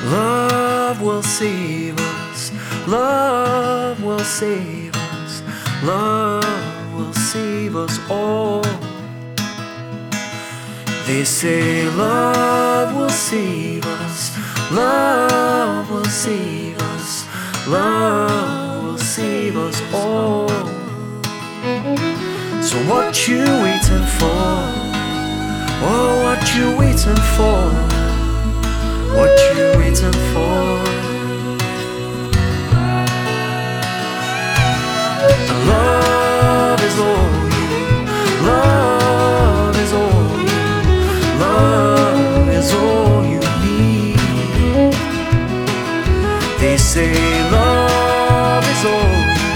Love will save us. Love will save us. Love will save us all. They say love will save us. Love will save us. Love will save us all. So what you waiting for? Oh, what you waiting for? What you waiting for? Love is all you. Love is all you. Love is all you need. They say love is all you.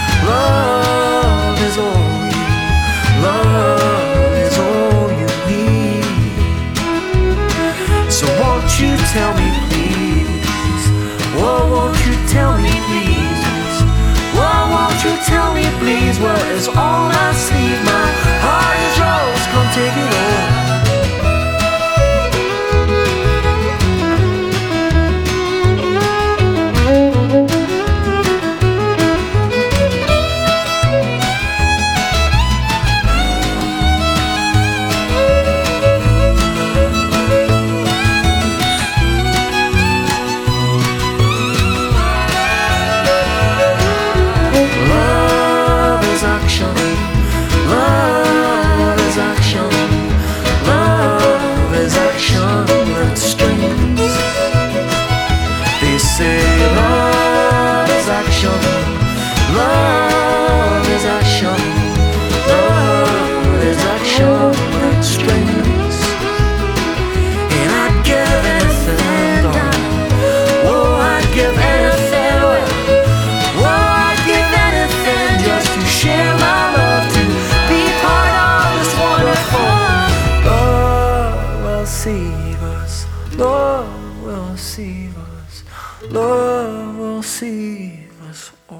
Love is all you. Love is all you need. So won't you tell me please? Oh, won't you tell me please? Oh, won't you tell me please? What is on my sleeve? My heart is yours, come take it all. Love is action, love is action with strings. And I'd give anything, darling. Oh, I'd give anything, oh, I'd give anything just to share my love, to be part of this wonderful. Love will save us, love will save us, love will save us all.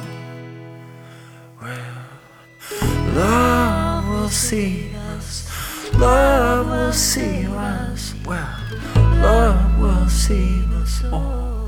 Well, love will save us. Love will save us. Well, love will save us all.